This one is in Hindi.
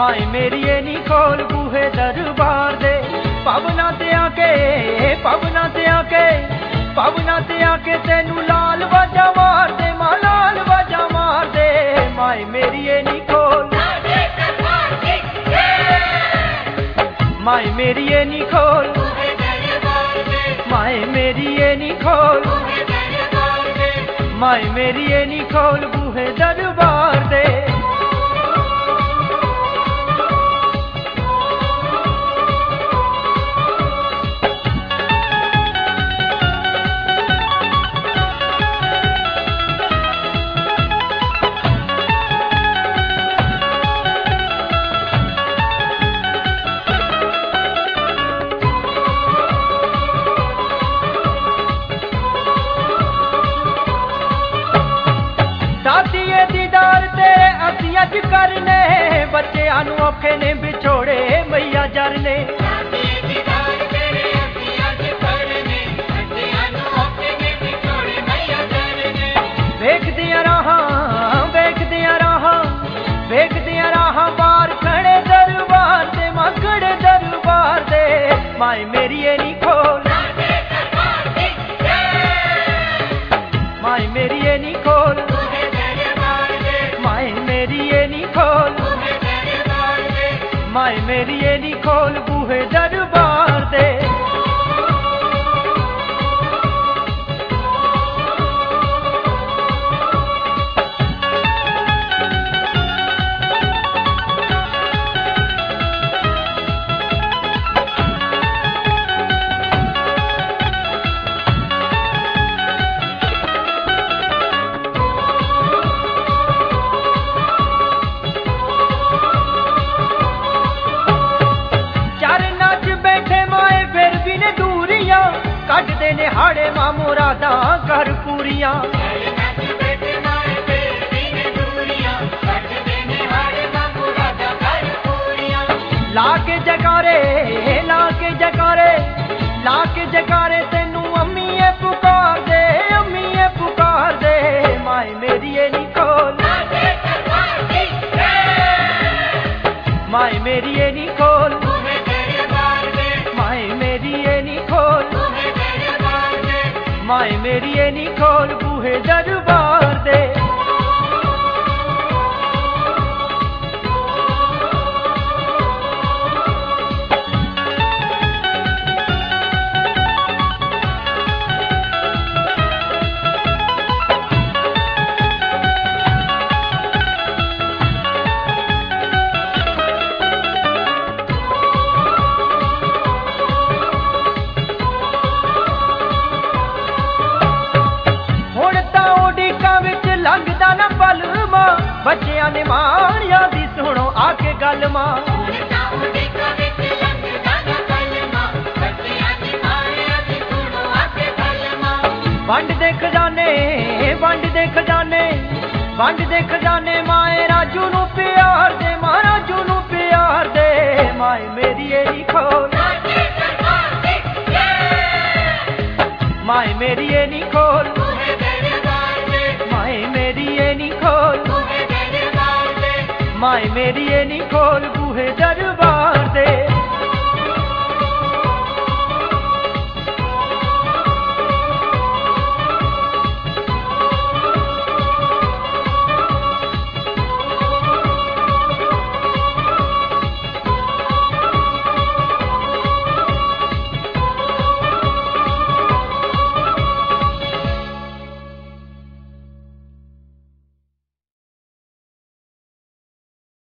माए मेरी नी खोल बूहे दरबार दे। पवना ते आके पवना ते आके पवना ते आके तेनू लाल बाजा मार दे, मां लाल बाजा मार दे। माए मेरी नी खोल माए मेरी नी खोल माए मेरी नी खोल माए मेरी नी खोल बूहे दरबार दे। अज करने बच्चों नू औखे ने बिछोड़े मैया जरने। वेखदियां राहां बार खड़े दरबार दे, मां खड़े दरबार दे। माए मेरी नी खोल माए मेरी नी खोल माए मेरी नी खोल माए मेरी नी खोल बूहे दरबार दे। कटदे ने हाड़े मां मुरादा कर पूरियां। लाके जकारे लाके जकारे लाके जकारे तेनू अम्मीए पुकार दे, अम्मीए पुकार दे। माए मेरी नी खोल माए मेरी नी खोल माए मेरी नी खोल माए मेरी नी खोल बूहे दरबार दे। बच्चियां ने माणिया दी सुनो आके गल मां। वंड दे खजाने वंड दे खजाने वंड दे खजाने माए राजू नू प्यार दे, मां राजू नू प्यार दे। माए मेरी नी खोल माए मेरी नी खोल माए मेरी नी खोल माए मेरी नी खोल बूहे दरबार।